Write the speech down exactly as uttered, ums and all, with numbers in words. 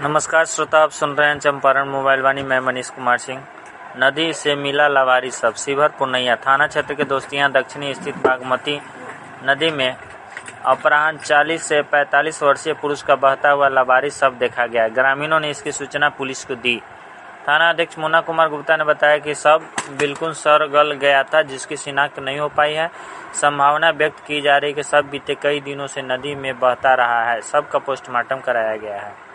नमस्कार श्रोता, आप सुन रहे हैं चंपारण मोबाइल वाणी। मैं मनीष कुमार सिंह। नदी से मिला लावारिस शव। शिवहर पूर्णिया थाना क्षेत्र के दोस्तियां दक्षिणी स्थित बागमती नदी में अपराह्न चालीस से पैंतालीस वर्षीय पुरुष का बहता हुआ लावारिस शव देखा गया। ग्रामीणों ने इसकी सूचना पुलिस को दी। थाना अध्यक्ष मुन्ना कुमार गुप्ता ने बताया कि शव बिल्कुल सड़ गल गया था, जिसकी शिनाख्त नहीं हो पाई है। संभावना व्यक्त की जा रही है कि शव बीते कई दिनों से नदी में बहता रहा है। शव का पोस्टमार्टम कराया गया है।